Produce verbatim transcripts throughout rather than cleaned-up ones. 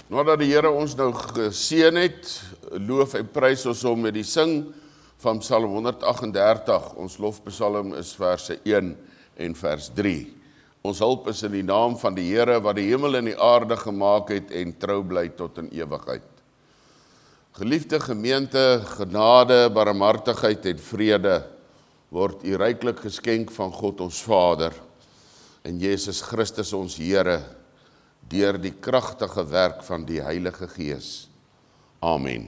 Nadat die Here ons nou geseën het, loof en prys ons hom met die sing van Psalm honderdagtendertig. Ons lofpsalm is verse een en vers drie. Ons hulp is in die naam van die Here wat die hemel en die aarde gemaak het en trou bly tot in ewigheid. Geliefde gemeente, genade, barmhartigheid en vrede word u ryklik geskenk van God ons Vader en Jesus Christus ons Here deur die kragtige werk van die Heilige Gees. Amen.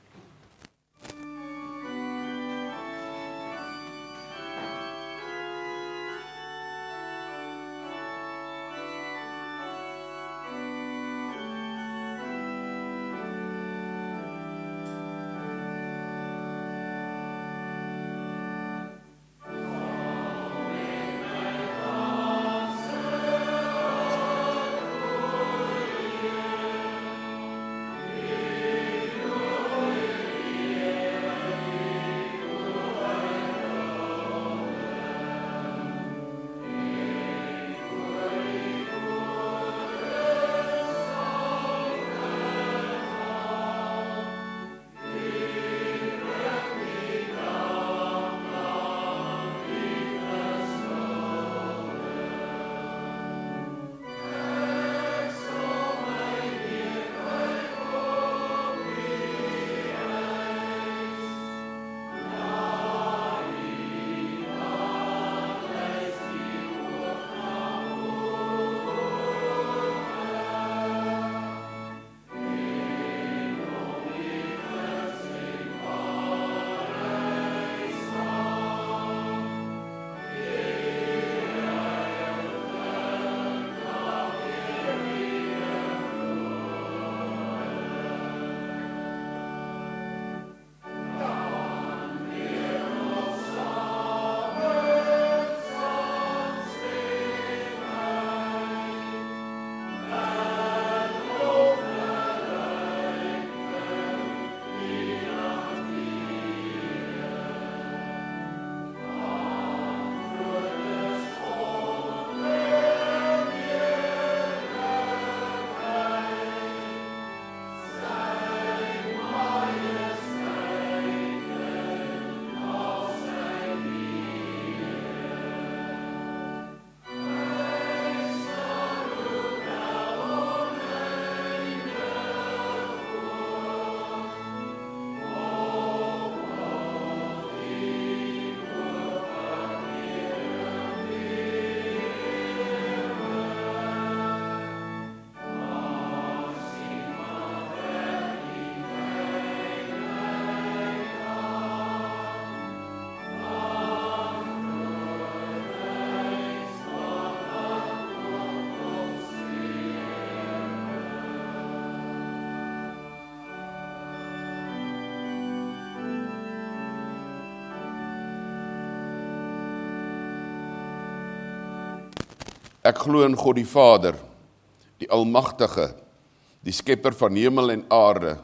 Ek glo in God die Vader, die Almagtige, die skepper van hemel en aarde,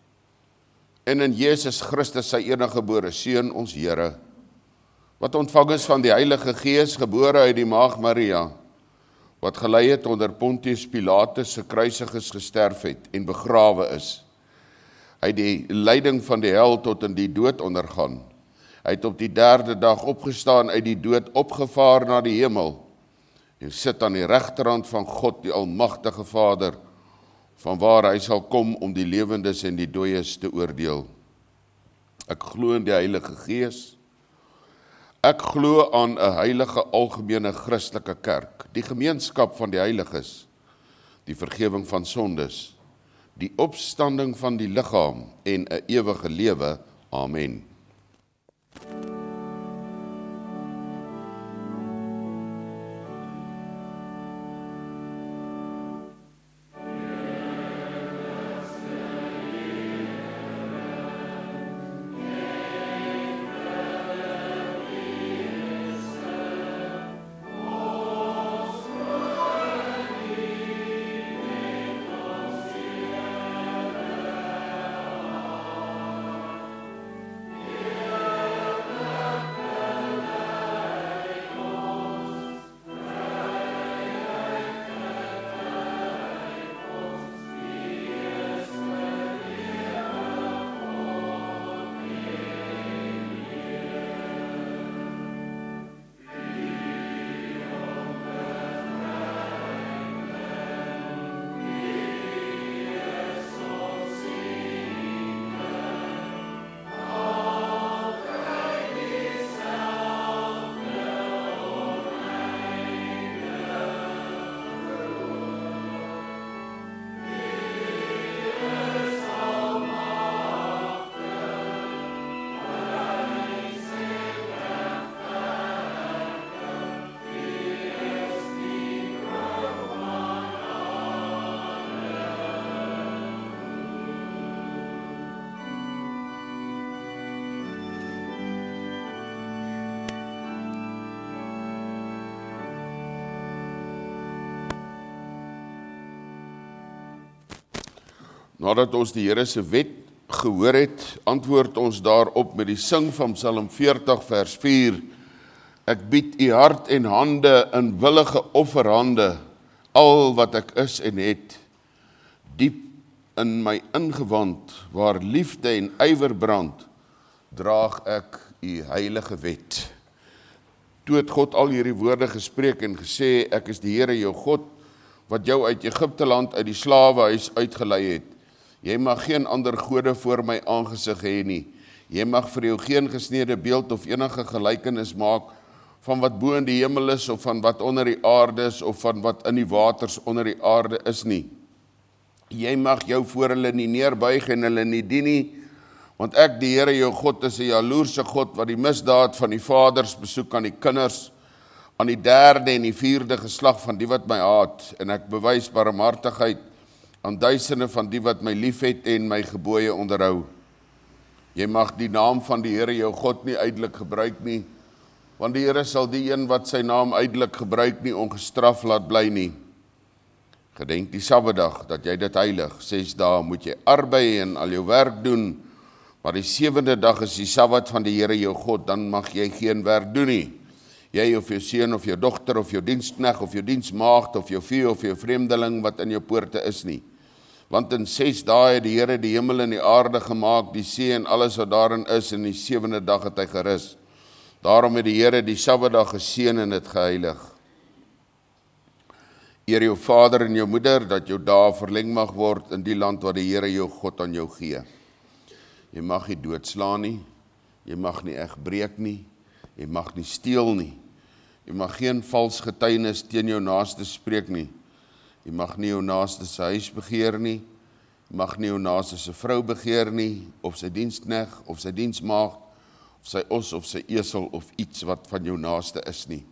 en in Jesus Christus sy eniggebore Seun, ons Here, wat ontvang is van die Heilige Gees, gebore uit die Maagd Maria, wat gelei het onder Pontius Pilatus, se kruisiges gesterf het en begrawe is. Hy het die lyding van die hel tot in die dood ondergaan. Hy het op die derde dag opgestaan uit die dood, opgevaar na die hemel, en sit aan die regterhand van God, die Almagtige Vader, vanwaar hy sal kom om die lewendes en die dooies te oordeel. Ek glo in die Heilige Gees. Ek glo aan 'n heilige algemene Christelike kerk, die gemeenskap van die heiliges, die vergifnis van sondes, die opstanding van die liggaam en 'n ewige lewe. Amen. Yeah. Nadat ons die Here se wet gehoor het, antwoord ons daarop met die sing van Psalm veertig vers vier. Ek bied u hart en hande in willige offerhande, al wat ek is en het, diep in my ingewand, waar liefde en ywer brand, draag ek u heilige wet. Toe het God al hierdie woorde gespreek en gesê, ek is die Here jou God, wat jou uit Egipte land uit die slawehuis uitgelei het. Jy mag geen ander gode voor my aangesig hê nie. Jy mag vir jou geen gesnede beeld of enige gelykenis maak van wat bo in die hemel is, of van wat onder die aarde is, of van wat in die waters onder die aarde is nie. Jy mag jou voor hulle nie neerbuig en hulle nie dien nie, want ek, die Here jou God, is 'n jaloerse God, wat die misdaad van die vaders besoek aan die kinders, aan die derde en die vierde geslag van die wat my haat, en ek bewys barmhartigheid aan duisende van die wat my liefhet en my gebooie onderhou. Jy mag die naam van die Here jou God nie uitelik gebruik nie, want die Here sal die een wat sy naam uitelik gebruik nie ongestraf laat bly nie. Gedenk die Sabbatdag, dat jy dit heilig. Ses dae moet jy arbei en al jou werk doen, maar die sewende dag is die Sabbat van die Here jou God, dan mag jy geen werk doen nie. Jy of jou seun of jou dogter of jou diensknegt of jou diensmaagd of jou vee of jou vreemdeling wat in jou poorte is nie. Want in ses dae het die Here die hemel en die aarde gemaak, die see en alles wat daarin is, en die sewende dag het hy gerus. Daarom het die Here die Sabbatdag geseën en dit geheilig. Eer jou vader en jou moeder, dat jou dae verleng mag word in die land wat die Here jou God aan jou gee. Jy mag nie doodslaan nie, jy mag nie egbreek nie, jy mag nie steel nie, jy mag geen vals getuienis teen jou naaste spreek nie, jy mag nie jou naaste se huis begeer nie, jy mag nie jou naaste se vrou begeer nie, of sy diensknegt, of sy diensmaagd, of sy os, of sy esel, of iets wat van jou naaste is nie.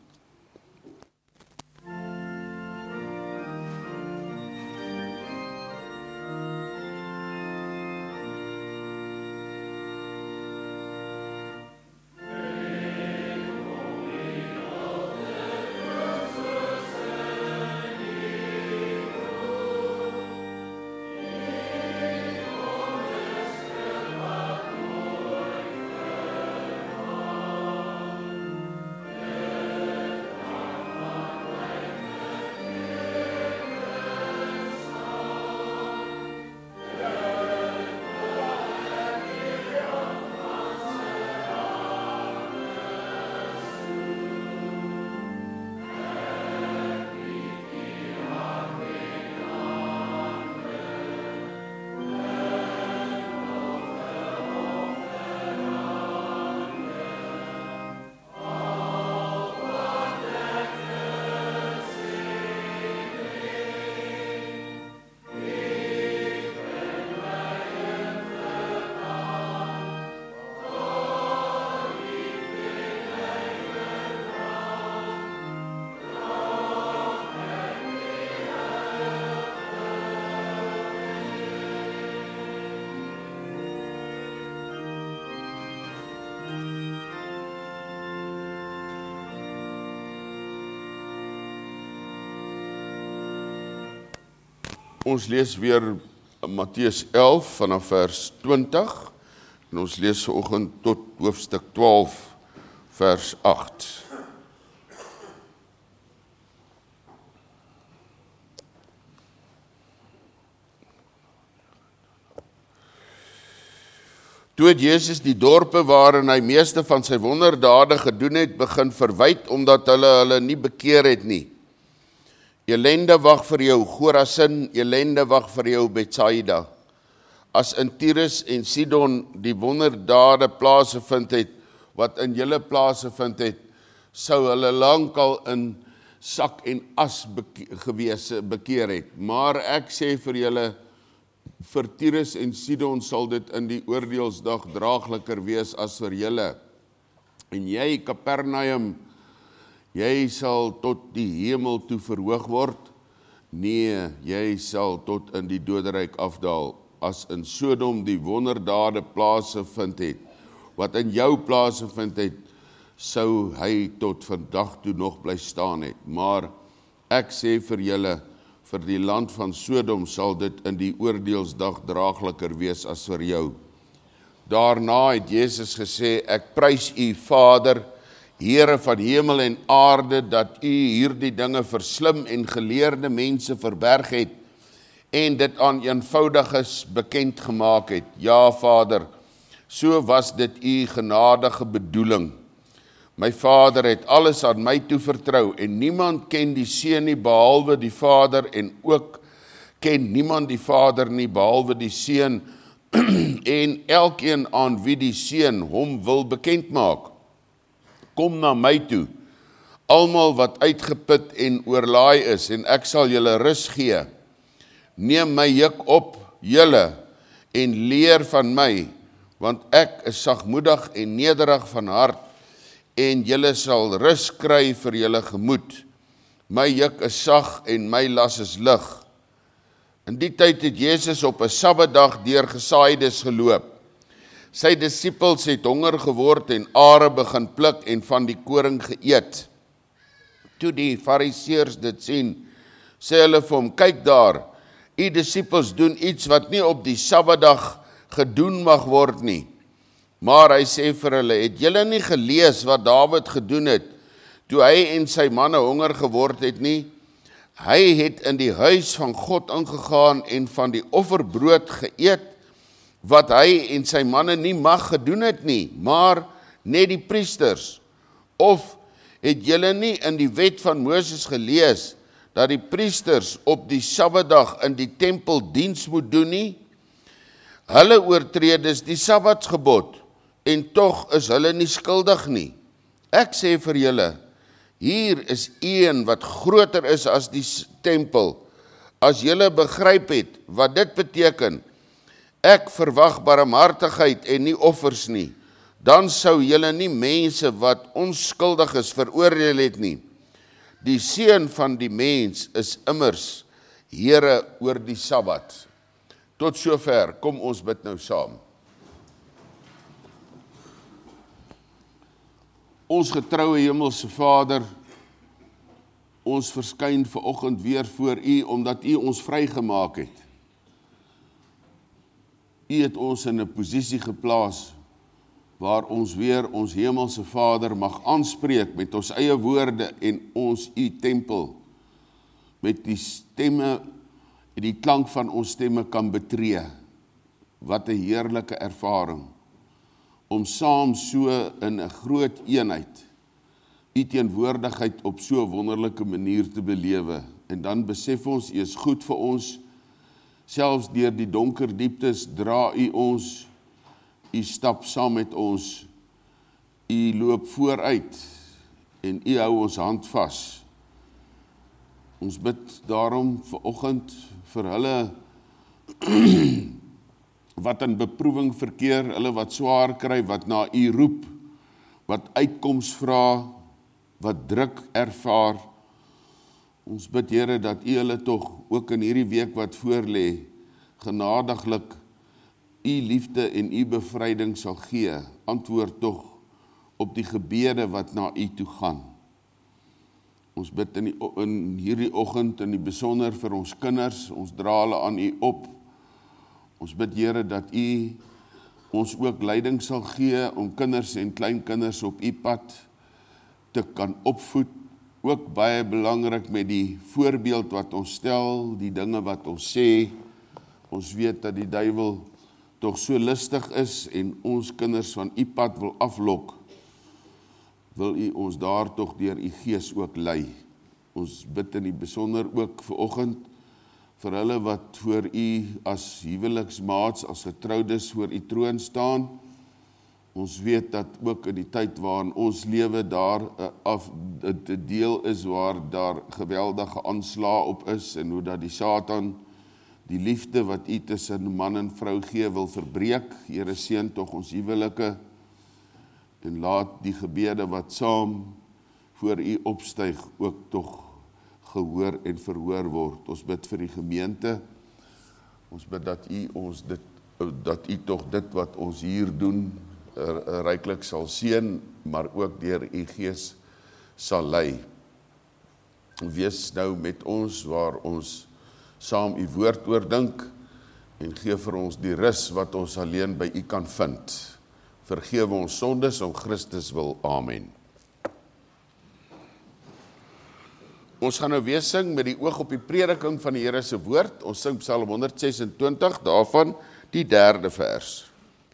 Ons lees weer Matteus elf vanaf vers twintig en ons lees vanoggend tot hoofstuk twaalf vers agt. Toe het Jesus die dorpe waarin hy meeste van sy wonderdade gedoen het, begin verwyd, omdat hulle hulle nie bekeer het nie. Elende wag vir jou Chorazin, elende wag vir jou Betsaida. As in Tyrus en Sidon die wonderdade plase vind het, wat in julle plase vind het, sou hulle lankal in sak en as beke gewees bekeer het. Maar ek sê vir julle, vir Tyrus en Sidon sal dit in die oordeelsdag draagliker wees as vir julle. En jy, Kapernaum, jy sal tot die hemel toe verhoog word, nee, jy sal tot in die doderyk afdaal, as in Sodom die wonderdade plase vind het, wat in jou plase vind het, sou hy tot vandag toe nog bly staan het. Maar ek sê vir julle, vir die land van Sodom sal dit in die oordeelsdag draagliker wees as vir jou. Daarna het Jesus gesê, ek prys u Vader, Here van hemel en aarde, dat u hierdie dinge vir slim en geleerde mense verberg het, en dit aan eenvoudiges bekend gemaak het. Ja, Vader, so was dit u genadige bedoeling. My Vader het alles aan my toevertrou, en niemand ken die Seun nie behalwe die Vader, en ook ken niemand die Vader nie behalwe die Seun, en elkeen aan wie die Seun hom wil bekend maak. Kom na my toe, almal wat uitgeput en oorlaai is, en ek sal julle rus gee. Neem my juk op, julle, en leer van my, want ek is sagmoedig en nederig van hart, en julle sal rus kry vir julle gemoed. My juk is sag en my las is lig. In die tyd het Jesus op 'n Sabbatdag deur Gesaaides geloop. Sy disippels het honger geword en are begin pluk en van die koring geëet. Toe die Fariseërs dit sien, sê hulle vir hom, kyk daar, u disippels doen iets wat nie op die Sabbatdag gedoen mag word nie. Maar hy sê vir hulle, het julle nie gelees wat Dawid gedoen het, toe hy en sy manne honger geword het nie? Hy het in die huis van God ingegaan en van die offerbrood geëet, wat hy en sy manne nie mag gedoen het nie, maar net die priesters. Of het julle nie in die wet van Moses gelees, dat die priesters op die Sabbatdag in die tempel diens moet doen nie? Hulle oortree dus die Sabbatsgebod, en tog is hulle nie skuldig nie. Ek sê vir julle, hier is een wat groter is as die tempel. As julle begryp het wat dit beteken, ek verwag barmhartigheid en nie offers nie, dan sou julle nie mense wat onskuldig is veroordeel het nie. Die Seun van die mens is immers Here oor die Sabbat. Tot sover, kom ons bid nou saam. Ons getroue Hemelse Vader, ons verskyn vanoggend weer voor u, omdat u ons vrygemaak het. U het ons in 'n posisie geplaas, waar ons weer ons Hemelse Vader mag aanspreek met ons eie woorde en ons u tempel, met die stemme en die klank van ons stemme kan betree. Wat 'n heerlike ervaring, om saam so in 'n groot eenheid, u teenwoordigheid op so 'n wonderlike manier te belewe. En dan besef ons, u is goed vir ons, selfs deur die donker dieptes dra u ons, u stap saam met ons, u loop vooruit, en u hou ons hand vas. Ons bid daarom vanoggend vir hulle, wat in beproewing verkeer, hulle wat swaar kry, wat na u roep, wat uitkoms vra, wat druk ervaar. Ons bid, Here, dat u hulle tog, ook in hierdie week wat voorlê, genadiglik u liefde en u bevryding sal gee, antwoord tog op die gebede wat na u toe gaan. Ons bid in, die, in hierdie oggend in die besonder vir ons kinders, ons dra hulle aan u op. Ons bid, Here, dat u ons ook leiding sal gee om kinders en kleinkinders op u pad te kan opvoed. Ook baie belangrik met die voorbeeld wat ons stel, die dinge wat ons sê. Ons weet dat die duiwel tog so listig is en ons kinders van u pad wil aflok. Wil u ons daar tog deur u gees ook lei. Ons bid in die besonder ook vanoggend vir hulle wat voor u as huweliksmaats, as getroudes voor u troon staan. Ons weet dat ook in die tyd waarin ons lewe daar af 'n deel is waar daar geweldige aanslae op is en hoe dat die Satan die liefde wat u tussen man en vrou gee wil verbreek. Here, seën tog ons huwelike en laat die gebede wat saam voor u opstyg ook tog gehoor en verhoor word. Ons bid vir die gemeente. Ons bid dat u ons dit dat u tog dit wat ons hier doen ryklik sal seën, maar ook deur u gees sal lei. Wees nou met ons waar ons saam u woord oordink en gee vir ons die rus wat ons alleen by u kan vind. Vergewe ons sondes om Christus wil. Amen. Ons gaan nou weer sing met die oog op die prediking van die Here se woord. Ons sing Psalm honderd sesentwintig, daarvan die derde vers.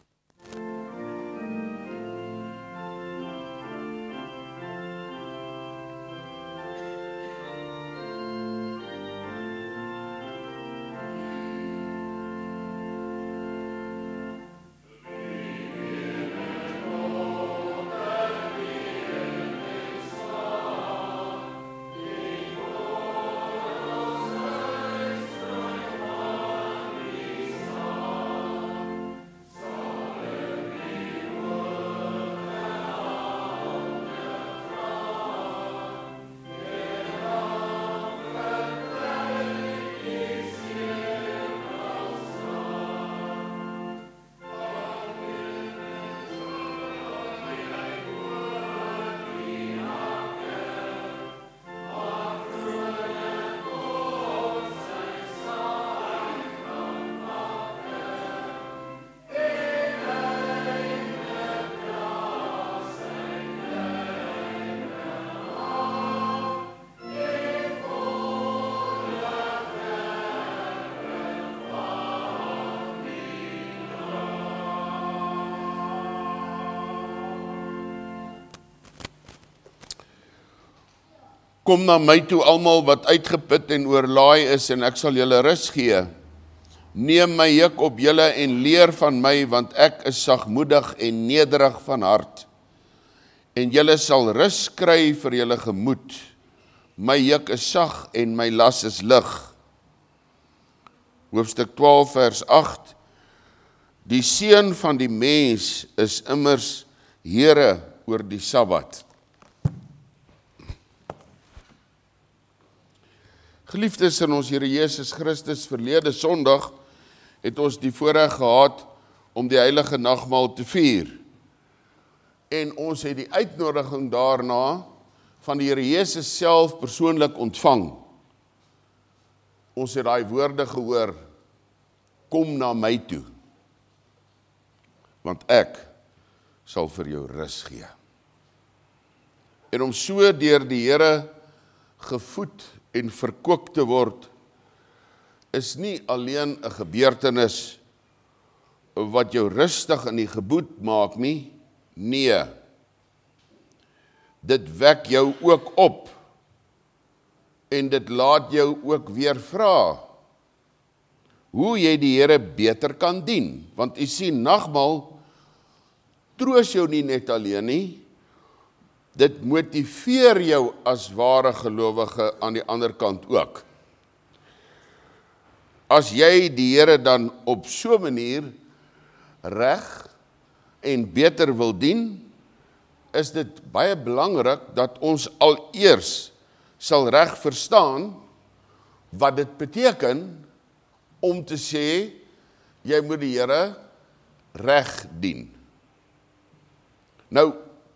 Kom na my toe almal wat uitgeput en oorlaai is en ek sal julle rus gee. Neem my juk op julle en leer van my, want ek is sagmoedig en nederig van hart. En julle sal rus kry vir julle gemoed. My juk is sag en my las is lig. Hoofstuk twaalf vers agt. Die seun van die mens is immers Here oor die Sabbat. Geliefdes in ons Here Jesus Christus, verlede Sondag het ons die voorreg gehad om die heilige nagmaal te vier. En ons het die uitnodiging daarna van die Here Jesus self persoonlik ontvang. Ons het daai woorde gehoor, kom na my toe, want ek sal vir jou rus gee. En om so deur die Here gevoed en verkoop te word, is nie alleen 'n gebeurtenis wat jou rustig in die gemoed maak nie, nee. Dit wek jou ook op, en dit laat jou ook weer vra, hoe jy die Here beter kan dien, want u sien, nagmaal troos jou nie net alleen nie, dit motiveer jou as ware gelowige aan die ander kant ook. As jy die Here dan op so 'n manier reg en beter wil dien, is dit baie belangrik dat ons al eers sal reg verstaan wat dit beteken om te sê, jy moet die Here reg dien. Nou,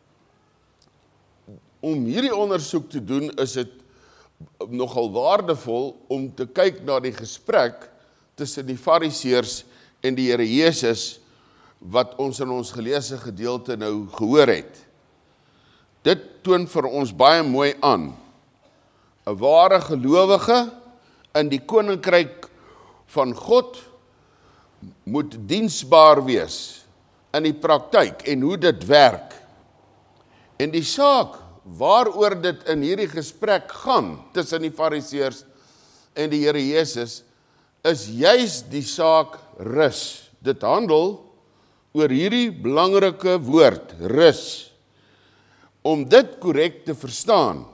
om hierdie ondersoek te doen, is dit nogal waardevol om te kyk na die gesprek tussen die Fariseërs en die Here Jesus, wat ons in ons geleesde gedeelte nou gehoor het. Dit toon vir ons baie mooi aan. 'n Ware gelowige in die koninkryk van God moet diensbaar wees in die praktyk en hoe dit werk. En die saak waaroor dit in hierdie gesprek gaan tussen die Fariseërs en die Here Jesus, is juis die saak rus. Dit handel oor hierdie belangrike woord, rus. Om dit korrek te verstaan,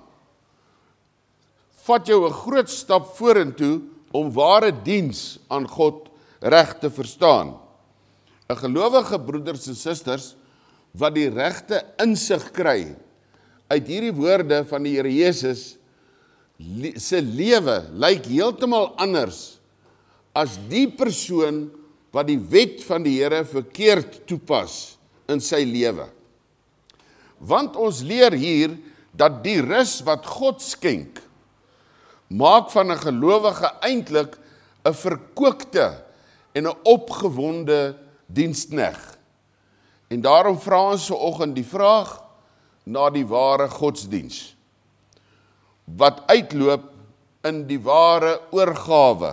vat jou 'n groot stap vorentoe om ware diens aan God reg te verstaan. 'n Gelowige broeders en susters wat die regte insig kry uit hierdie woorde van die Here Jesus, se lewe lyk heeltemal anders as die persoon wat die wet van die Here verkeerd toepas in sy lewe. Want ons leer hier dat die rus wat God skenk, maak van 'n gelowige eintlik 'n verkookte en 'n opgewonde dienskneg. En daarom vra ons vanoggend die vraag na die ware godsdiens, wat uitloop in die ware oorgawe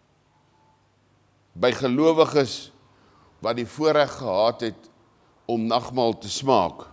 by gelowiges wat die voorreg gehad het om nagmaal te smaak.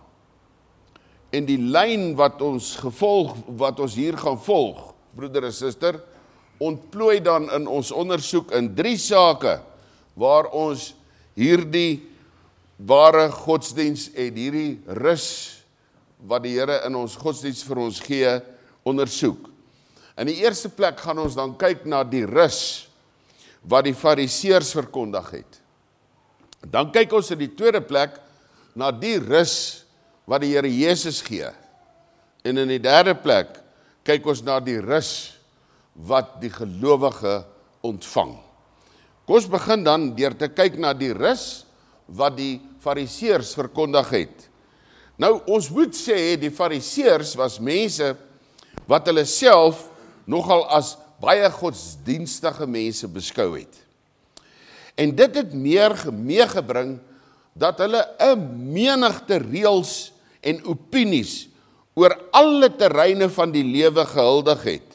En die lyn wat ons gevolg, wat ons hier gaan volg, broeder en suster, ontplooi dan in ons ondersoek in drie sake, waar ons hierdie ware godsdiens en hierdie rus wat die Here in ons godsdiens vir ons gee, ondersoek. In die eerste plek gaan ons dan kyk na die rus wat die fariseërs verkondig het. Dan kyk ons in die tweede plek na die rus wat die Here Jesus gee. En in die derde plek kyk ons na die rus wat die gelowige ontvang. Kom ons begin dan deur te kyk na die rus wat die fariseërs verkondig het. Nou, ons moet sê, die fariseërs was mense wat hulle self nogal as baie godsdienstige mense beskou het. En dit het meer meegebring dat hulle 'n menigte reëls en opinies oor alle terreine van die lewe gehuldig het.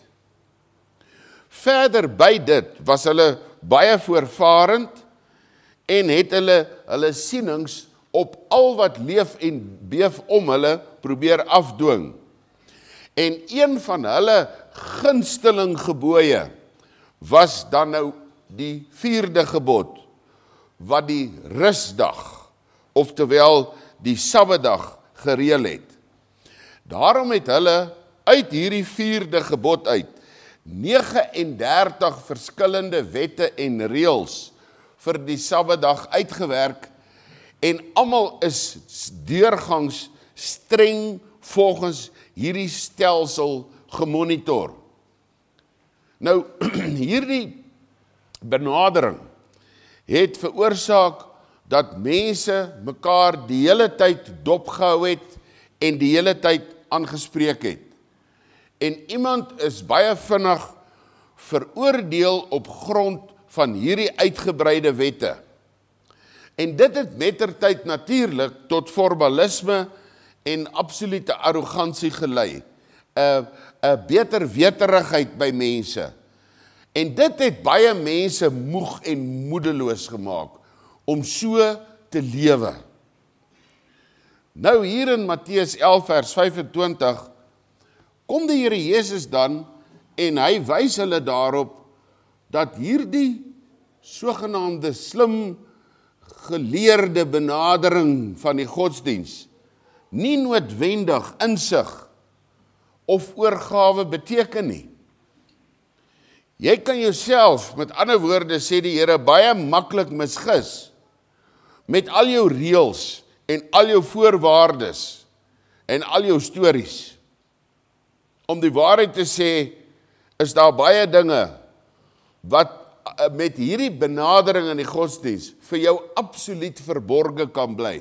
Verder by dit was hulle baie voorvarend en het hulle hulle sienings op al wat leef en beef om hulle probeer afdwing. En een van hulle gunsteling gebooie was dan nou die vierde gebod, wat die rusdag, oftewel die Sabbatdag gereël het. Daarom het hulle uit hierdie vierde gebod uit negenendertig verskillende wette en reëls vir die Sabbatdag uitgewerk en almal is deurgangs streng volgens hierdie stelsel gemonitor. Nou, hierdie benadering het veroorsaak dat mense mekaar die hele tyd dopgehou het en die hele tyd aangespreek het. En iemand is baie vinnig veroordeel op grond van hierdie uitgebreide wette. En dit het mettertyd natuurlik tot formalisme en absolute arrogansie gelei. 'n 'n beter weterigheid by mense. En dit het baie mense moeg en moedeloos gemaak om so te lewe. Nou hier in Matteus elf vers vyf-en-twintig kom die Here Jesus dan en hy wys hulle daarop dat hierdie sogenaamde slim geleerde benadering van die godsdiens nie noodwendig insig of oorgawe beteken nie. Jy kan jouself, met ander woorde sê die Here, baie maklik misgis met al jou reëls en al jou voorwaardes en al jou stories. Om die waarheid te sê, is daar baie dinge wat met hierdie benadering in die godsdiens vir jou absoluut verborge kan bly.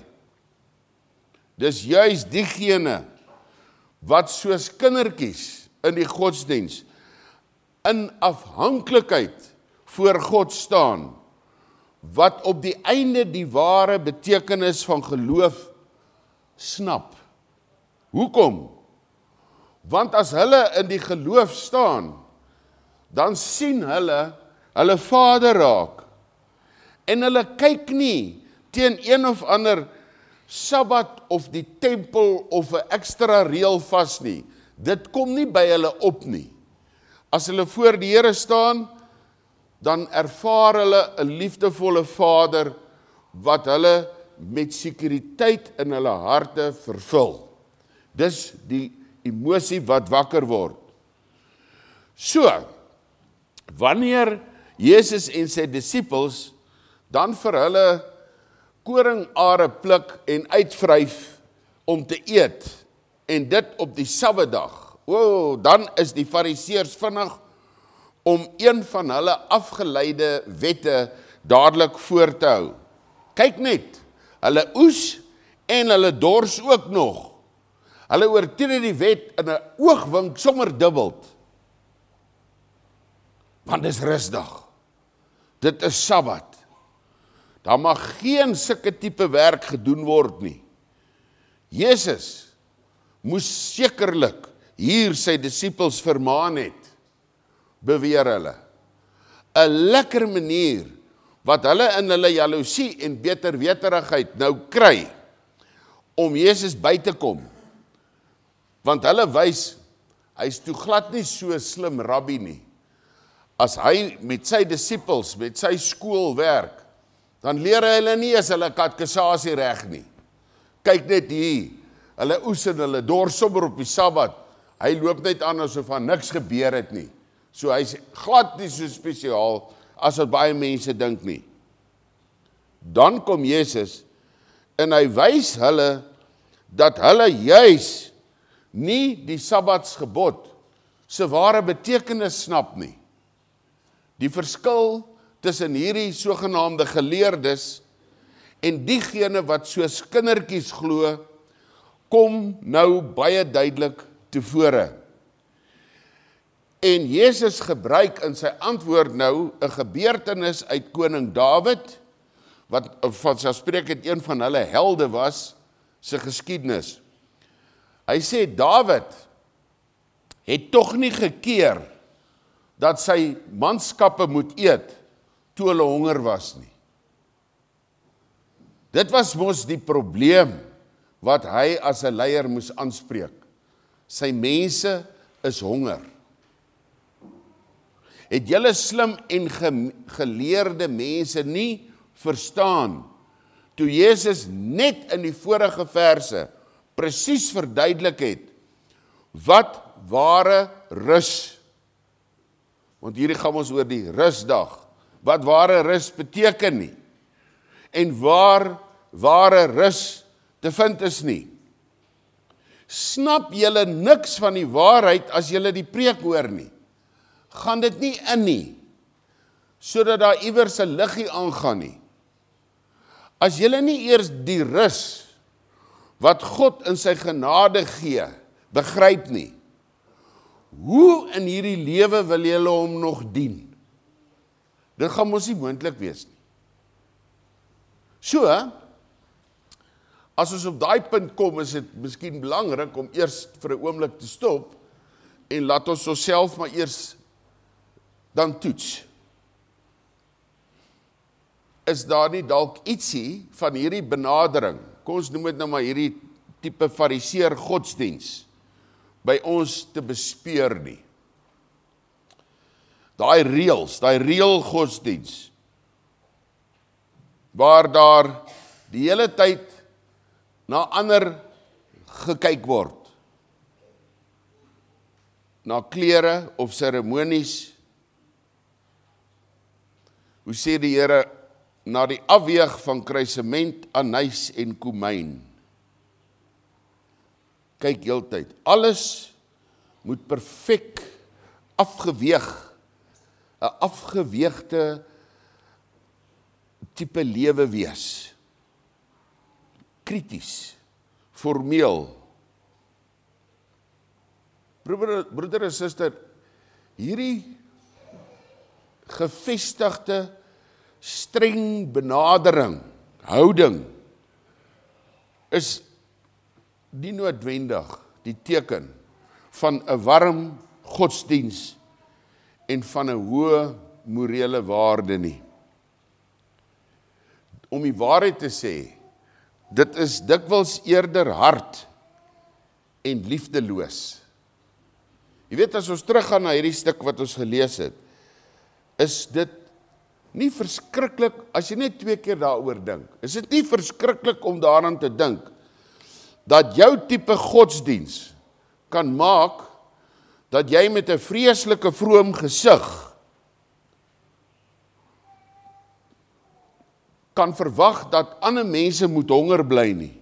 Dis juis diegene wat soos kindertjies in die godsdiens in afhanklikheid voor God staan, wat op die einde die ware betekenis van geloof snap. Hoekom? Want as hulle in die geloof staan, dan sien hulle hulle Vader raak. En hulle kyk nie teen een of ander Sabbat of die tempel of 'n ekstra reël vas nie. Dit kom nie by hulle op nie. As hulle voor die Here staan, dan ervaar hulle 'n liefdevolle Vader wat hulle met sekuriteit in hulle harte vervul. Dis die emosie wat wakker word. So, wanneer Jesus en sy disippels dan vir hulle koringare pluk en uitvryf om te eet, en dit op die Sabbatdag, o, dan is die fariseërs vinnig om een van hulle afgeleide wette dadelik voor te hou. Kyk net, hulle oes en hulle dors ook nog. Hulle oortree die wet in 'n oogwink sommer dubbeld. Want dis rusdag. Dit is Sabbat. Daar mag geen sulke tipe werk gedoen word nie. Jesus moes sekerlik hier sy disippels vermaan het, beweer hulle. 'n Lekker manier wat hulle in hulle jaloesie en beterweterigheid nou kry om Jesus by te kom. Want hulle wys, hy is toe glad nie so slim rabbi nie. As hy met sy disippels, met sy skool werk, dan leer hulle nie as hulle katekisasie reg nie. Kyk net hier, hulle oes en hulle dors sommer op die Sabbat. Hy loop net aan asof van niks gebeur het nie. So hy's glad nie so spesiaal as wat baie mense dink nie. Dan kom Jesus en hy wys hulle dat hulle juis nie die Sabbatsgebod se ware betekenis snap nie. Die verskil tussen hierdie sogenaamde geleerdes en diegene wat soos kindertjies glo, kom nou baie duidelik tevore. En Jesus gebruik in sy antwoord nou 'n gebeurtenis uit koning Dawid, wat vanselfsprekend een van hulle helde was, sy geskiedenis. Hy sê Dawid het tog nie gekeer dat sy manskappe moet eet toe hulle honger was nie. Dit was mos die probleem wat hy as 'n leier moes aanspreek. Sy mense is honger. Het julle slim en ge, geleerde mense nie verstaan, toe Jesus net in die vorige verse presies verduidelik het, wat ware rus, want hierdie gaan ons oor die rusdag, wat ware rus beteken nie, en waar ware rus te vind is nie. Snap julle niks van die waarheid as julle die preek hoor nie? Gaan dit nie in nie, sodat daar iewers 'n liggie aangaan nie. As julle nie eers die rus wat God in sy genade gee, begryp nie, hoe in hierdie lewe wil julle hom nog dien? Dit gaan mos nie moontlik wees nie. So, as ons op daai punt kom, is dit miskien belangrik om eers vir 'n oomblik te stop en laat ons osself maar eers dan toets. Is daar nie dalk ietsie van hierdie benadering, kom ons noem dit nou maar hierdie tipe fariseer godsdiens, by ons te bespeur nie? Daai reëls, daai reël godsdiens, waar daar die hele tyd na ander gekyk word, na klere of seremonies. Hoe sê die Here, na die afweeg van kruisement, anys en komyn. Kyk heeltyd, alles moet perfek afgeweeg, 'n afgeweegde tipe lewe wees. Krities, formeel. Broeder, broeder en suster, hierdie gevestigde, streng benadering, houding, is nie noodwendig die teken van 'n warm godsdiens en van 'n hoë morele waarde nie. Om die waarheid te sê, dit is dikwels eerder hard en liefdeloos. Jy weet, as ons teruggaan na hierdie stuk wat ons gelees het, is dit nie verskriklik, as jy net twee keer daaroor dink, is dit nie verskriklik om daaraan te dink, dat jou tipe godsdiens kan maak, dat jy met 'n vreeslike vroom gesig kan verwag dat ander mense moet honger bly nie.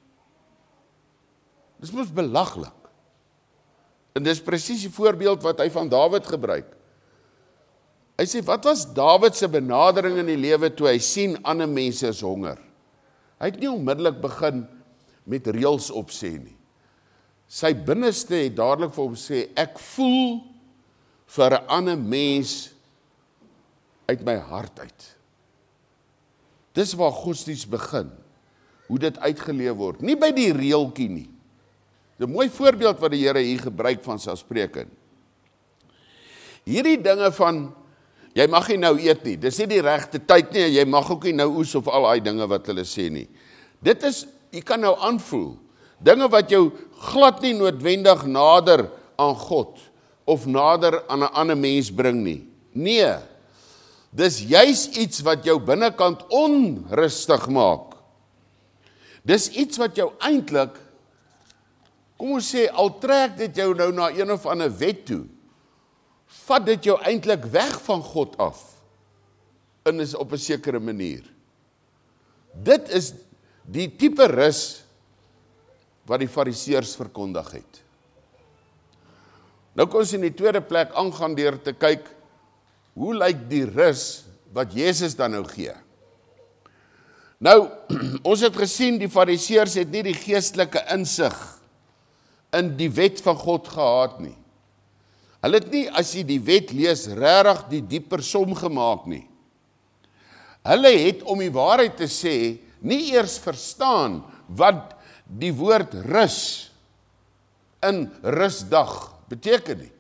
Dis mos belaglik. En dis presies die voorbeeld wat hy van Dawid gebruik. Hy sê, wat was Dawid se benadering in die lewe toe hy sien ander mense is honger? Hy het nie onmiddellik begin met reëls opsê nie. Sy binneste het dadelik vir hom sê, ek voel vir 'n ander mens uit my hart uit. Dis waar godsdienst begin, hoe dit uitgeleef word, nie by die reeltjie nie. Dis 'n mooi voorbeeld wat die Here hier gebruik van selfspreekend. Hierdie dinge van, jy mag nie nou eet nie, dis nie die regte tyd nie, jy mag ook nie nou oes of al daai dinge wat hulle sê nie. Dit is, jy kan nou aanvoel, dinge wat jou glad nie noodwendig nader aan God, of nader aan 'n ander mens bring nie. Nee, dis juis iets wat jou binnekant onrustig maak. Dis iets wat jou eintlik, kom ons sê, al trek dit jou nou na een of ander wet toe, vat dit jou eintlik weg van God af, en is op 'n sekere manier. Dit is die tipe rus wat die fariseërs verkondig het. Nou kom ons in die tweede plek aangaan deur te kyk, hoe lyk die rus wat Jesus dan nou gee? Nou, ons het gesien, die fariseërs het nie die geestelike insig in die wet van God gehad nie. Hulle het nie, as jy die wet lees, regtig die dieper som gemaak nie. Hulle het, om die waarheid te sê, nie eers verstaan wat die woord rus in rusdag beteken nie.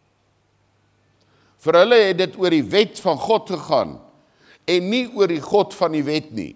Vir hulle het dit oor die wet van God gegaan, en nie oor die God van die wet nie.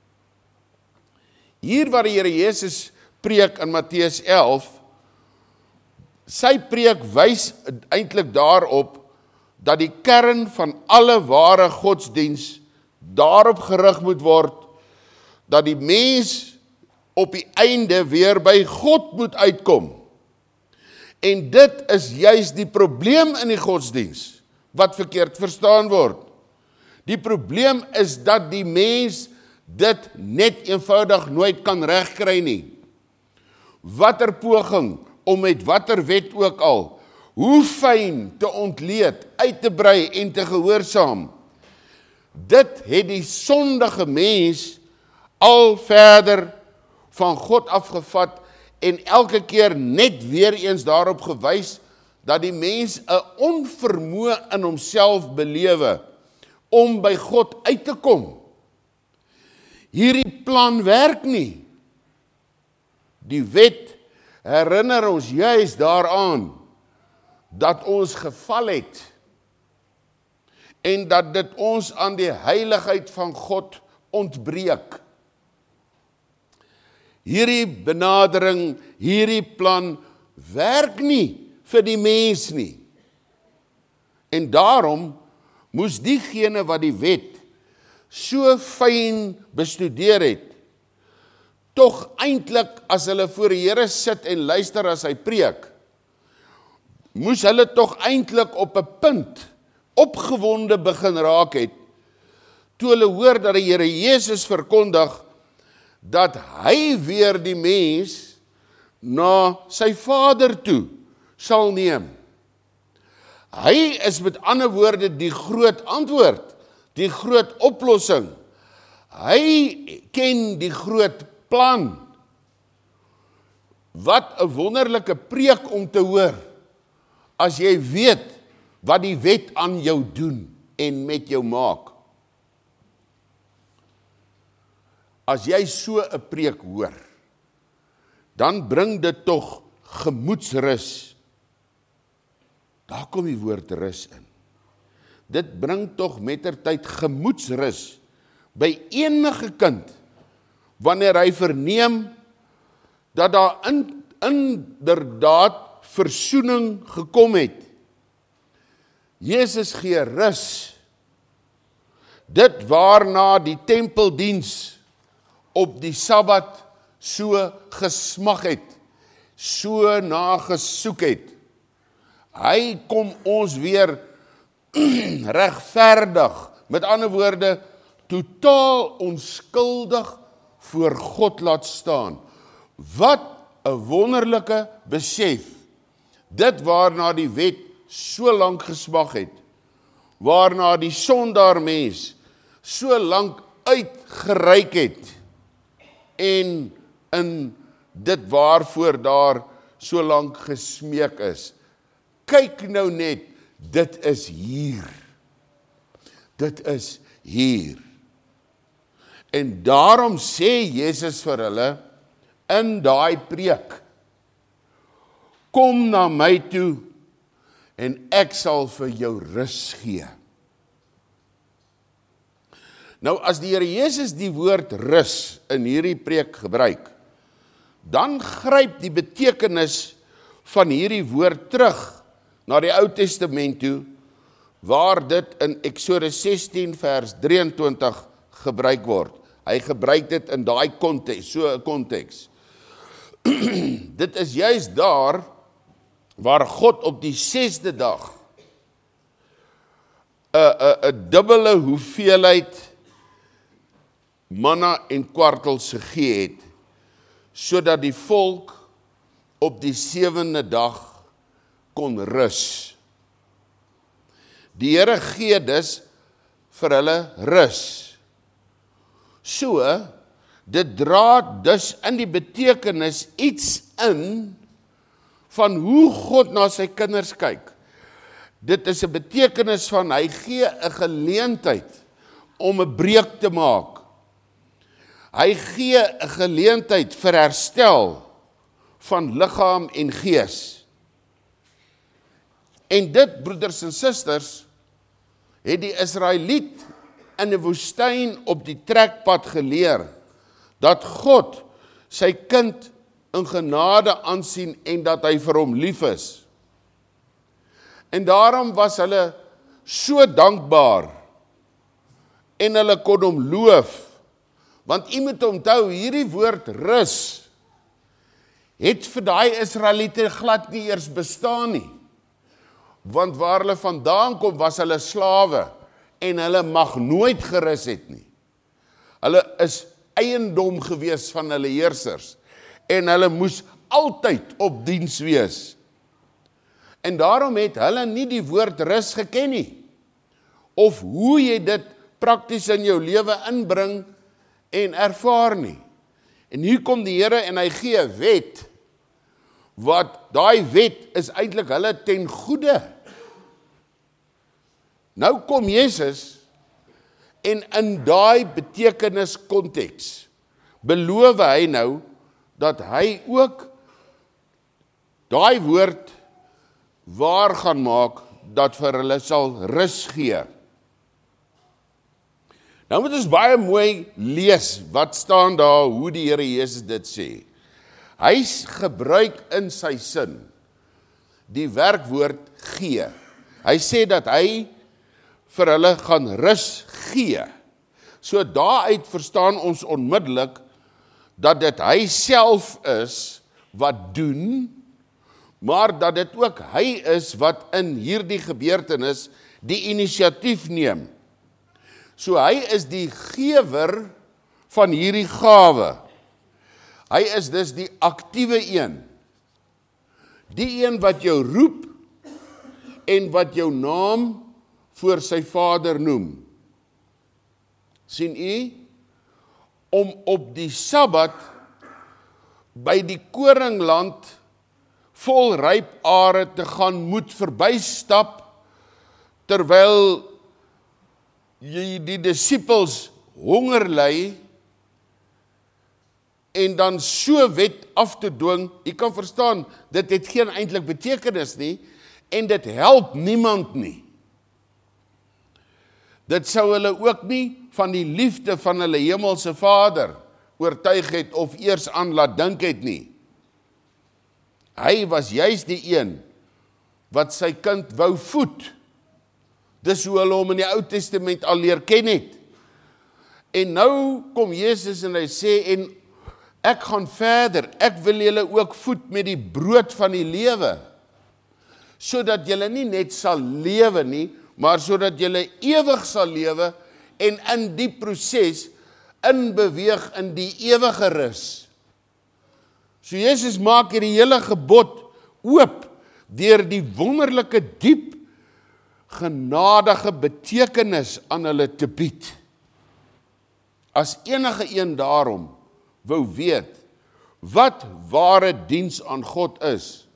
Hier waar die Here Jesus preek in Matteus elf, sy preek wys eintlik daarop, dat die kern van alle ware godsdiens daarop gerig moet word, dat die mens op die einde weer by God moet uitkom. En dit is juis die probleem in die godsdiens, wat verkeerd verstaan word. Die probleem is dat die mens dit net eenvoudig nooit kan regkry nie. Watter poging om met watter wet ook al, hoe fyn te ontleed, uit te brei en te gehoorsaam, dit het die sondige mens al verder van God afgevat en elke keer net weer eens daarop gewys dat die mens 'n onvermoë in homself belewe om by God uit te kom. Hierdie plan werk nie. Die wet herinner ons juis daaraan dat ons geval het en dat dit ons aan die heiligheid van God ontbreek. Hierdie benadering, hierdie plan werk nie vir die mens nie. En daarom moes diegene wat die wet so fyn bestudeer het, tog eintlik as hulle voor die Here sit en luister as hy preek, moes hulle tog eintlik op 'n punt opgewonde begin raak het, toe hulle hoor dat die Here Jesus verkondig, dat hy weer die mens na sy Vader toe sal neem. Hy is met ander woorde die groot antwoord, die groot oplossing. Hy ken die groot plan. Wat 'n wonderlike preek om te hoor, as jy weet wat die wet aan jou doen en met jou maak. As jy so 'n preek hoor, dan bring dit tog gemoedsrus. Daar kom die woord rus in. Dit bring tog mettertyd gemoedsrus by enige kind, wanneer hy verneem dat daar in, inderdaad versoening gekom het. Jesus gee rus. Dit waarna die tempeldiens op die Sabbat so gesmag het, so na gesoek het. Hy kom ons weer regverdig, met ander woorde, totaal onskuldig voor God laat staan. Wat 'n wonderlike besef, dit waarna die wet so lank gesmag het, waarna die sondaar mens so lank uitgereik het, en in dit waarvoor daar so lank gesmeek is. Kyk nou net, dit is hier. dit is hier. En daarom sê Jesus vir hulle in daai preek, kom na my toe en ek sal vir jou rus gee. Nou as die Here Jesus die woord rus in hierdie preek gebruik, dan gryp die betekenis van hierdie woord terug na die Ou Testament toe, waar dit in Eksodus sestien vers drieëntwintig gebruik word. Hy gebruik dit in daai konteks, so 'n konteks. Dit is juis daar waar God op die sesde dag 'n 'n 'n dubbele hoeveelheid manna en kwartels gegee het, sodat die volk op die sewende dag kon rus. Die Here gee dus vir hulle rus. So, dit dra dus in die betekenis iets in van hoe God na sy kinders kyk. Dit is 'n betekenis van hy gee 'n geleentheid om 'n breek te maak. Hy gee 'n geleentheid vir herstel van liggaam en gees. En dit, broeders en susters, het die Israeliet in die woestyn op die trekpad geleer, dat God sy kind in genade aansien en dat hy vir hom lief is. En daarom was hulle so dankbaar en hulle kon hom loof, want u moet onthou, hierdie woord rus het vir daai Israeliete glad nie eers bestaan nie. Want waar hulle vandaan kom, was hulle slawe en hulle mag nooit gerus het nie. Hulle is eiendom gewees van hulle heersers en hulle moes altyd op diens wees. En daarom het hulle nie die woord rus geken nie, of hoe jy dit prakties in jou lewe inbring en ervaar nie. En hier kom die Here en hy gee 'n wet, wat daai wet is eintlik hulle ten goeie. Nou kom Jesus en in daai betekenis konteks beloof hy nou dat hy ook daai woord waar gaan maak dat vir hulle sal rus gee. Nou moet ons baie mooi lees wat staan daar, hoe die Here Jesus dit sê. Hy gebruik in sy sin die werkwoord gee. Hy sê dat hy vir hulle gaan rus gee. So daaruit verstaan ons onmiddellik dat dit hy self is wat doen, maar dat dit ook hy is wat in hierdie gebeurtenis die inisiatief neem. So hy is die gewer van hierdie gawe. Hy is dus die aktiewe een. Die een wat jou roep en wat jou naam voor sy Vader noem. Sien u, om op die Sabbat by die koringland vol ryp are te gaan moet verbystap, terwyl jy die disippels honger ly, en dan so wet af te dwing, jy kan verstaan, dit het geen eintlik betekenis nie, en dit help niemand nie. Dit sou hulle ook nie van die liefde van hulle hemelse Vader oortuig het of eers aan laat dink het nie. Hy was juist die een wat sy kind wou voed. Dis hoe hulle hom in die Ou Testament al leer ken het. En nou kom Jesus en hy sê, en ek gaan verder, ek wil julle ook voed met die brood van die lewe, sodat julle nie net sal lewe nie, maar sodat julle ewig sal lewe en in die proses inbeweeg in die ewige rus. So Jesus maak hier die hele gebod oop deur die wonderlike diep genadige betekenis aan hulle te bied. As enige een daarom wou weet wat ware diens aan God is,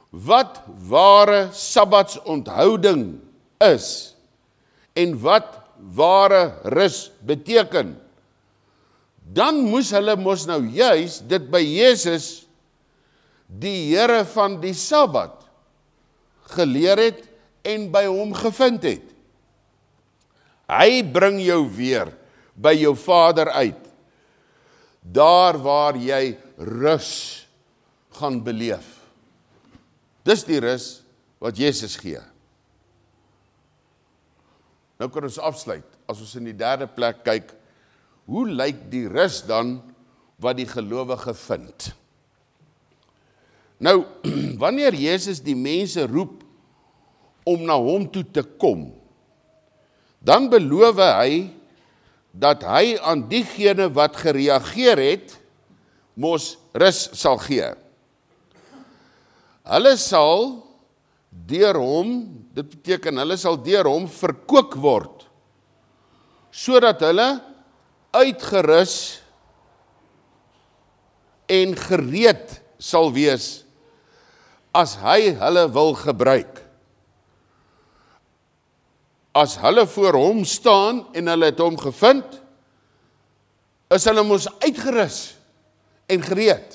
wat ware sabbatsonthouding is, en wat ware rus beteken, dan moes hulle mos nou juis dit by Jesus, die Here van die Sabbat, geleer het en by hom gevind het. Hy bring jou weer by jou Vader uit, daar waar jy rus gaan beleef. Dis die rus wat Jesus gee. Nou kan ons afsluit, as ons in die derde plek kyk, hoe lyk die rus dan wat die gelowige vind? Nou, wanneer Jesus die mense roep om na hom toe te kom, dan beloof hy dat hy aan diegene wat gereageer het, mos rus sal gee. Hulle sal deur hom, dit beteken hulle sal deur hom verkoop word, sodat hulle uitgerus en gereed sal wees as hy hulle wil gebruik. As hulle voor hom staan en hulle het hom gevind, is hulle mos uitgerus en gereed.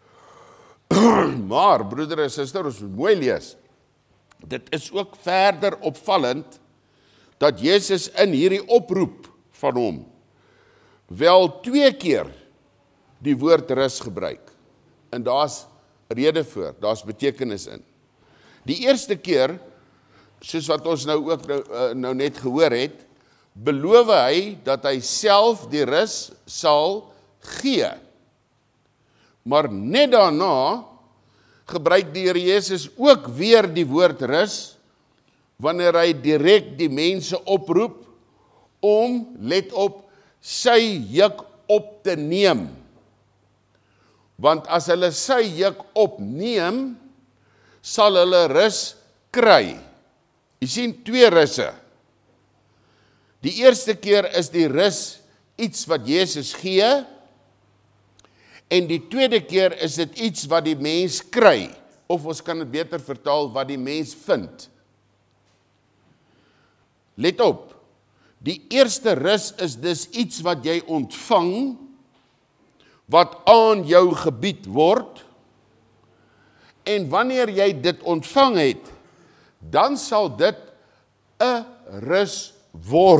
Maar, broeder en suster, ons moet mooi lees. Dit is ook verder opvallend dat Jesus in hierdie oproep van hom wel twee keer die woord rus gebruik. En daar's rede voor, daar's betekenis in. Die eerste keer, soos wat ons nou ook nou, nou net gehoor het, beloof hy dat hy self die rus sal gee. Maar net daarna gebruik die Here Jesus ook weer die woord rus, wanneer hy direk die mense oproep om, let op, sy juk op te neem. Want as hulle sy juk opneem, sal hulle rus kry. Jy sien twee russe. Die eerste keer is die rus iets wat Jesus gee, en die tweede keer is dit iets wat die mens kry, of ons kan dit beter vertaal, wat die mens vind. Let op, die eerste rus is dus iets wat jy ontvang, wat aan jou gebied word, en wanneer jy dit ontvang het, dan sal dit 'n rus word,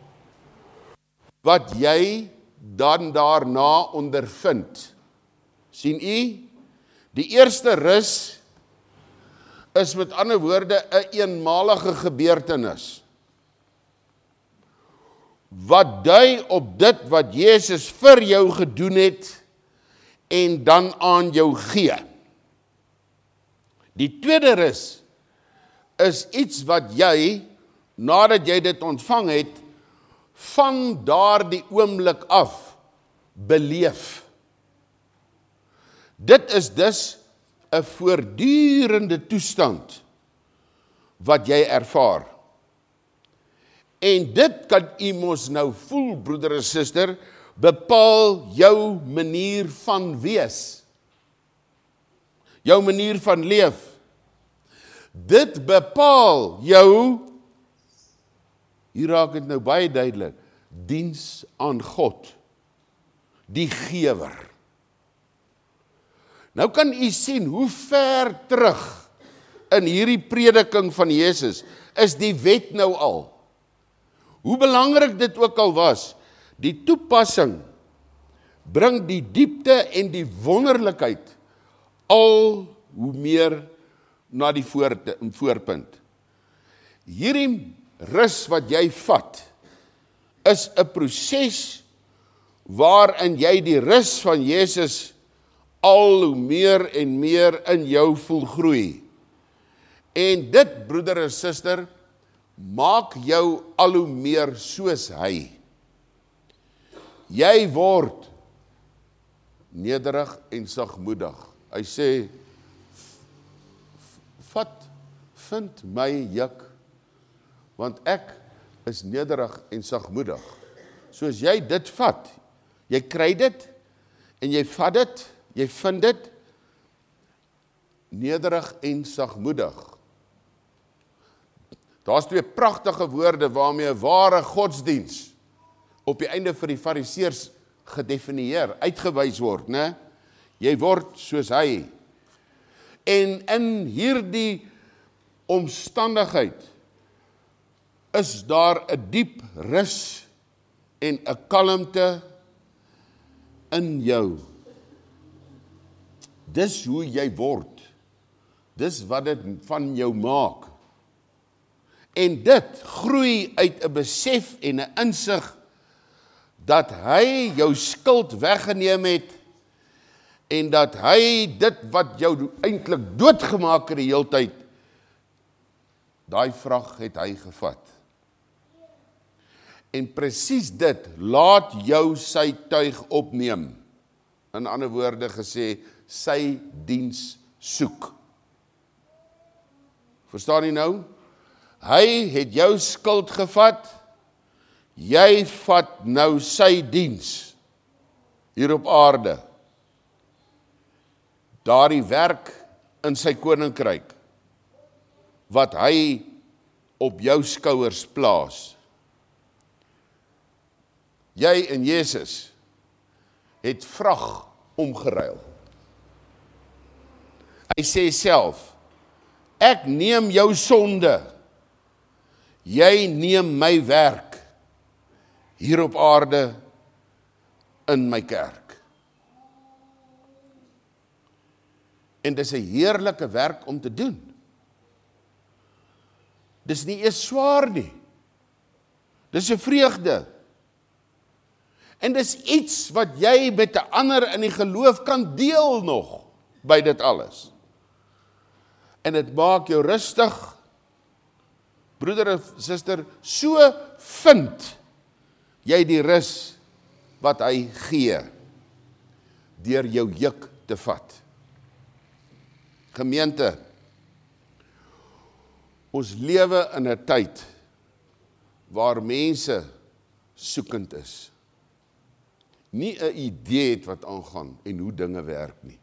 wat jy dan daarna ondervind. Sien u? Die eerste rus is met ander woorde 'n een eenmalige gebeurtenis, wat dui op dit wat Jesus vir jou gedoen het en dan aan jou gee. Die tweede rus is iets wat jy, nadat jy dit ontvang het, van daardie oomblik af beleef. Dit is dus 'n voortdurende toestand wat jy ervaar. En dit kan u mos nou voel, broeder en suster, bepaal jou manier van wees. Jou manier van leef. Dit bepaal jou, hier raak het nou baie duidelik, diens aan God, die gewer. Nou kan u sien hoe ver terug in hierdie prediking van Jesus is die wet nou al. Hoe belangrik dit ook al was, die toepassing bring die diepte en die wonderlikheid al hoe meer na die voorpunt. Hierdie rus wat jy vat, is 'n proses waarin jy die rus van Jesus al hoe meer en meer in jou voel groei. En dit, broeder en suster, maak jou al hoe meer soos hy. Jy word nederig en sagmoedig. Hy sê, vat, vind my juk, want ek is nederig en sagmoedig. Soos jy dit vat, jy kry dit, en jy vat dit, jy vind dit, nederig en sagmoedig. Daar's twee pragtige woorde waarmee 'n ware godsdiens op die einde vir die fariseërs gedefinieer, uitgewys word, né? Jy word soos hy. En in hierdie omstandigheid is daar 'n diep rus en 'n kalmte in jou. Dis hoe jy word. Dis wat dit van jou maak. En dit groei uit 'n besef en 'n insig dat hy jou skuld weggeneem het en dat hy dit wat jou eintlik doodgemaak het die hele tyd, daai vrag het hy gevat. En presies dit laat jou sy tuig opneem. In ander woorde gesê, sy diens soek. Verstaan jy nou? Hy het jou skuld gevat, jy vat nou sy diens hier op aarde. Daardie werk in sy koninkryk wat hy op jou skouers plaas. Jy en Jesus het vrag omgeruil. Hy sê self, ek neem jou sonde, jy neem my werk hier op aarde in my kerk. En dis 'n heerlike werk om te doen. Dis nie eers swaar nie. Dis 'n vreugde. En dis iets wat jy met 'n ander in die geloof kan deel nog by dit alles. En dit maak jou rustig. Broeder en suster, so vind jy die rus wat hy gee deur jou juk te vat. Gemeente, ons lewe in 'n tyd waar mense soekend is. Nie 'n idee het wat aangaan en hoe dinge werk nie.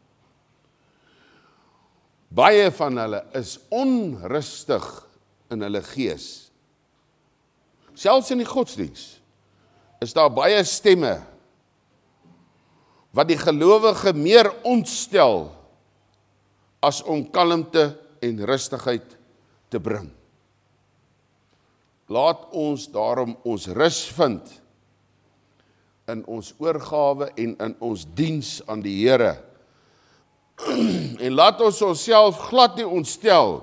Baie van hulle is onrustig in hulle gees. Selfs in die godsdiens is daar baie stemme wat die gelowige meer ontstel as om kalmte en rustigheid te bring. Laat ons daarom ons rus vind in ons oorgawe en in ons diens aan die Here. En laat ons onsself glad nie ontstel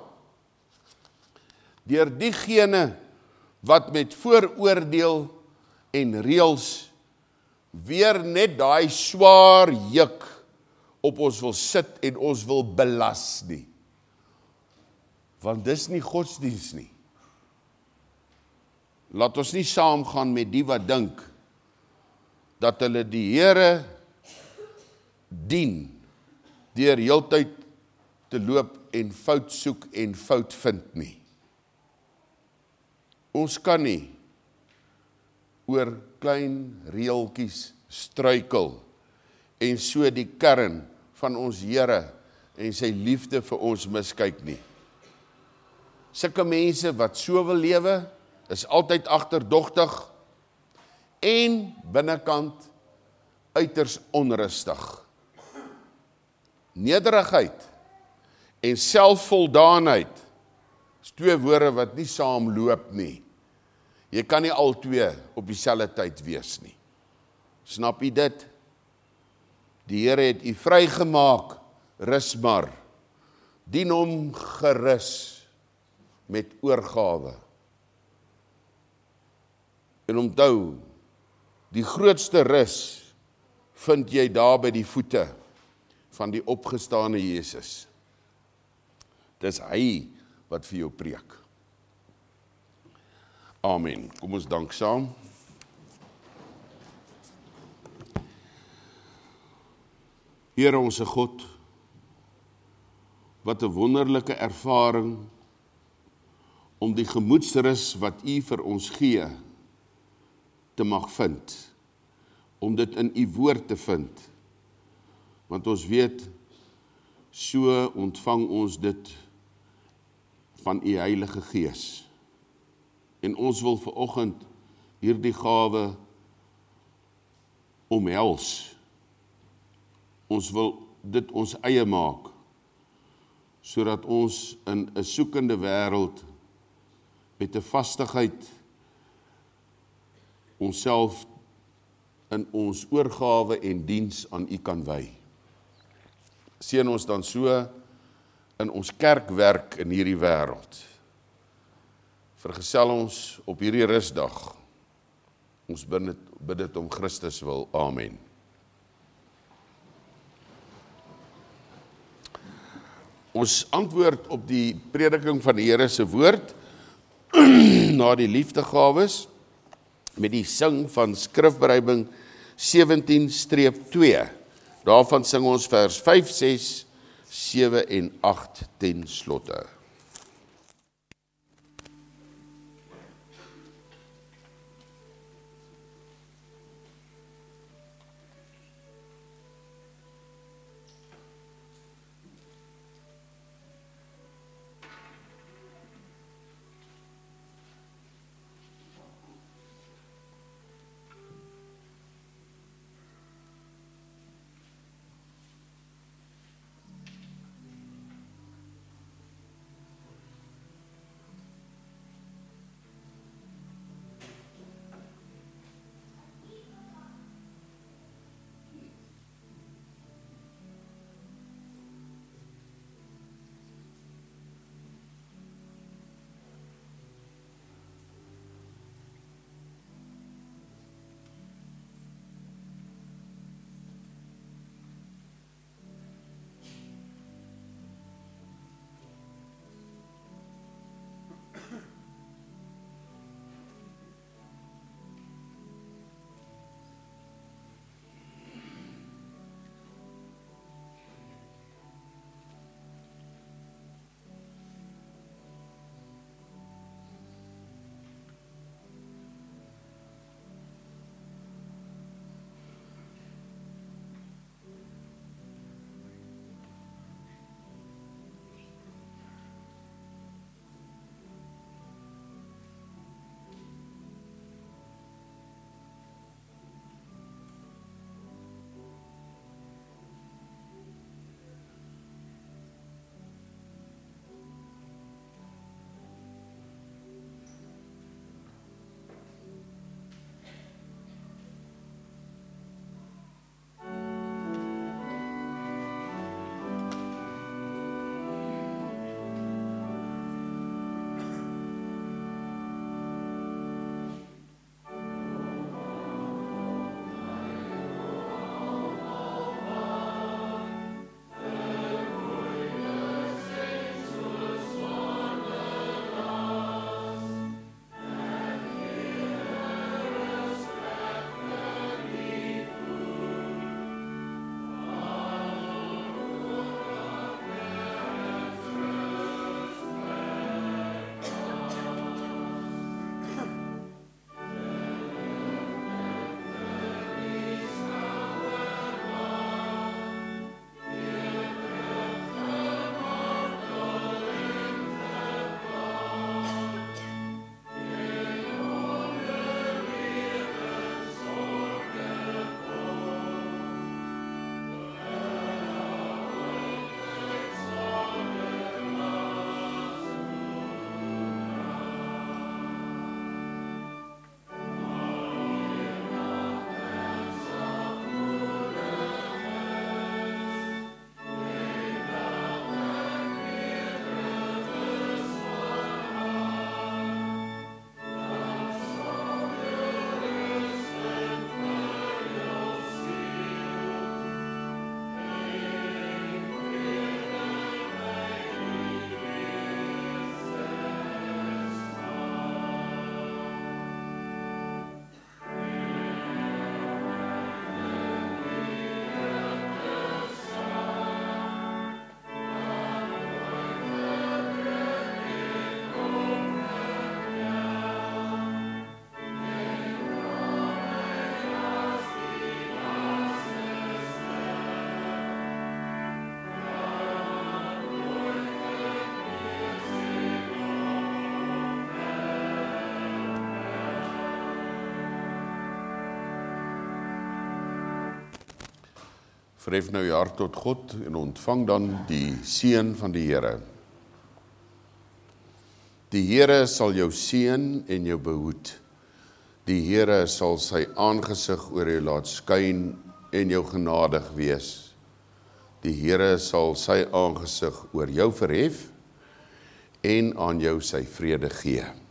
deur diegene wat met vooroordeel en reëls weer net daai swaar juk op ons wil sit en ons wil belas nie. Want dis nie godsdiens nie. Laat ons nie saamgaan met die wat dink dat hulle die Here dien deur heeltyd te loop en fout soek en fout vind nie. Ons kan nie oor klein reeltjies struikel en so die kern van ons Here en sy liefde vir ons miskyk nie. Sulke mense wat so wil lewe, is altyd agterdogtig en binnekant uiters onrustig. Nederigheid en selfvoldaanheid is twee woorde wat nie saamloop nie. Jy kan nie al twee op dieselfde tyd wees nie. Snap jy dit? Die Here het u vrygemaak, rus maar. Dien hom gerus met oorgawe. En onthou, die grootste rus vind jy daar by die voete van die opgestane Jesus. Dis hy wat vir jou preek. Amen. Kom ons dank saam. Here onse God, wat 'n wonderlike ervaring om die gemoedsrus wat U vir ons gee, te mag vind, om dit in U woord te vind, want ons weet, so ontvang ons dit van U Heilige Gees. En ons wil vanoggend hierdie gawe omhels. Ons wil dit ons eie maak, sodat ons in 'n soekende wêreld met 'n vastigheid onsself in ons oorgawe en diens aan U kan wy. Seën ons dan so in ons kerkwerk in hierdie wêreld. Vergesel ons op hierdie rusdag. Ons bid dit, bid dit om Christus wil. Amen. Ons antwoord op die prediking van die Here se woord na die liefdegawes met die sing van skrifbereiding sewentien twee. Daarvan sing ons vers vyf, ses, sewe en agt ten slotte. Verhef nou jou hart tot God en ontvang dan die seën van die Here. Die Here sal jou seën en jou behoed. Die Here sal sy aangesig oor jou laat skyn en jou genadig wees. Die Here sal sy aangesig oor jou verhef en aan jou sy vrede gee.